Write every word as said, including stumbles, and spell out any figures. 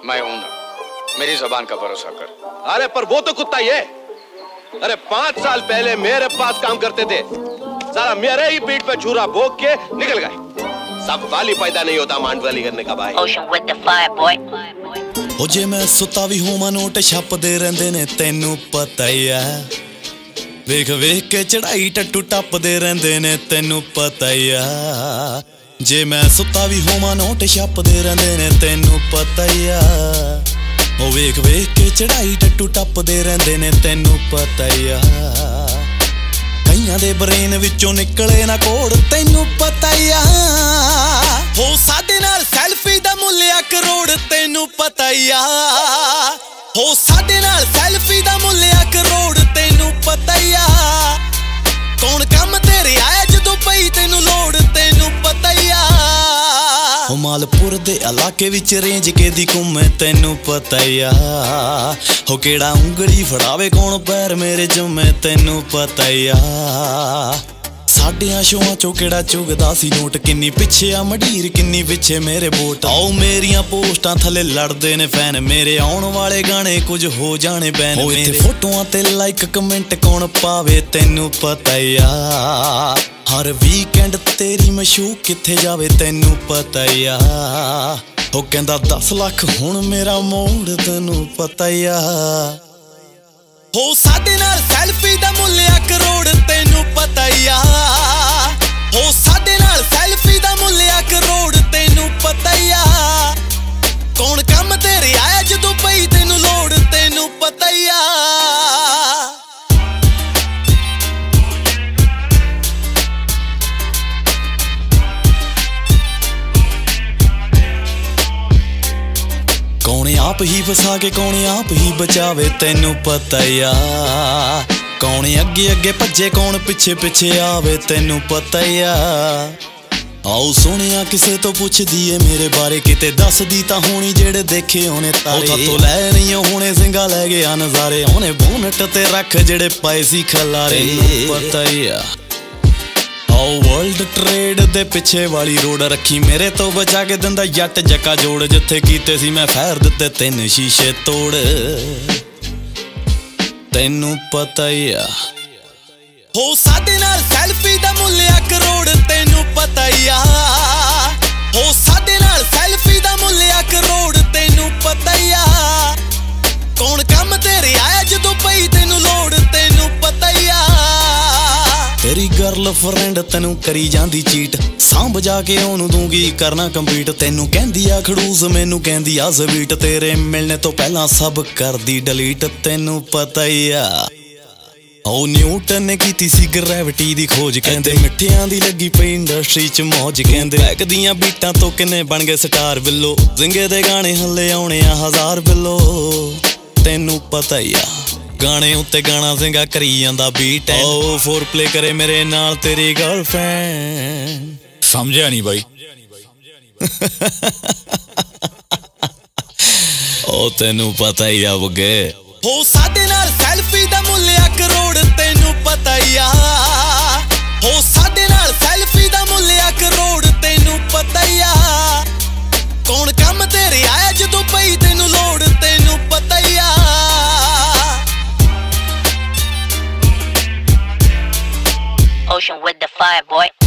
मैं हूं ना, मेरी जबान का भरोसा कर। अरे पर वो तो कुत्ता ही है। अरे पांच साल पहले मेरे पास काम करते थे, सारा मेरे ही पीठ पे छुरा भोग के निकल गए। सब वाली पैदा नहीं होता मांडवाली करने का भाई। Ocean with the fire, boy. ओ जे मैं सुता भी होवां नोट छपदे रहिंदे ने तैनू पता ही है। वेख वेख के चढ़ाई टट्टू टपदे रहिंदे ने तैनू पता ही है। जे मैं सुता भी होवां नोट छपदे रहिंदे ने तैनू पता ही है। ओ वेख वेख के चढ़ाई टट्टू टपदे रहिंदे ने तैनू पता ही है। कईयां दे ब्रेन विचों निकले ना कोड़ तैनू पता ही है। हो साडे नाल सैल्फी दा मुल्ल आ करोड़ तैनू पता ही है। हो साडे नाल सैल्फी दा मुल्ल आ करोड़ तैनू पता ही है। कौन काम तेरे आया जदों पई तैनू लोड़ तैनू पता ही है। हो मालपुर दे इलाके विच रेंज के दी घुमे तैनू पता ही है। हो केड़ा उंगली फड़ावे कौन पैर मेरे जुमे तैनू पता ही है। साडियां शोआं चों केड़ा चुगदा सी नोट किन्नी पिछे आ मडीर किन्नी पिछे मेरे वोट। आओ मेरियां पोस्टां थले लड़दे ने फैन मेरे आउण वाले गाने कुछ हो जाने बैन। ओ इत्थे फोटोआं ते लाइक कमेंट कौन पावे तैनू पता ही आ। हर वीकेंड तेरी मशूक किथे जावे तैनू पता ही आ। ओ कहंदा दस लाख हुण मेरा मोड़ तैनू पता ही आ। हो साडे नाल सैल्फी दा मुल्ल आ करोड़ तैनू पता ही आ। हो साडे नाल सैल्फी दा मुल्ल आ करोड़ तैनू पता ही आ। कौन काम तेरे आया जदों पई तैनू लोड़ तैनू पता ही आ। कौन आप ही फसा के कौन आप ही बचावे तैनू पता ही आ। कौन अगे अगे भज्जे कौन पिछे पिछे आवे तैनू पता ही आ। आओ सोनिया किसे तो पुछ दिए मेरे बारे किते दस दी तां होनी जेड़े देखे होने तारे। तो लै नहीं होने सिंगा लै गया नजारे होने बोनट ते रख जेड़े पाए सी खलारे पता ही आ। आओ वर्ल्ड ट्रेड दे पिछे वाली रोड रखी मेरे तो बचा के दिंदा जट जक्का जोड़। जिथे कीते सी मैं फैर दिते तीन शीशे तोड़ तैनू पता ही आ। हो साडे नाल सैल्फी दा मुल्ल आ करोड़ तैनू पता ही आ। हो साडे नाल सैल्फी दा मुल्ल आ करोड़ तैनू पता ही आ। कौन काम तेरे आया जदों पई तैनू लोड़ तैनू पता ही आ। तेरी गर्ल फ्रेंड तैनू करी जांदी चीट सांभ जाके ओनू दूंगी करना कंप्लीट। तैनू कहंदी आ खड़ूस मैनू कहंदी आ स्वीट तेरे मिलने तो पहला सब कर दी डिलीट तैनू पता ही आ। ओ न्यूटन ने कीती सी ग्रेविटी दी खोज कहंदे मिठियां दी लगी पई इंडस्ट्री च मौज। कहंदे बैक दियां बीटां तो किन्ने बन गए स्टार बिल्लो जिंगे दे गाने हल्ले आउणे आ हजार बिल्लो तैनू पता ही आ। गाने उत्ते गाना सिंगा करी जांदा बीट है। ओ फोर प्ले करे मेरे नाल तेरी गर्लफ्रेंड। समझिया नहीं भाई। ओ तैनू पता ही आ बगे। हो साडे नाल सैल्फी दा मुल्ल आ करोड़ तैनू पता ही आ। हो साडे नाल सैल्फी दा मुल्ल आ करोड़ तैनू पता ही आ। कौन काम तेरे आया जदों पई तैनू लोड़ तैनू पता ही आ। Ocean with the fire, boy.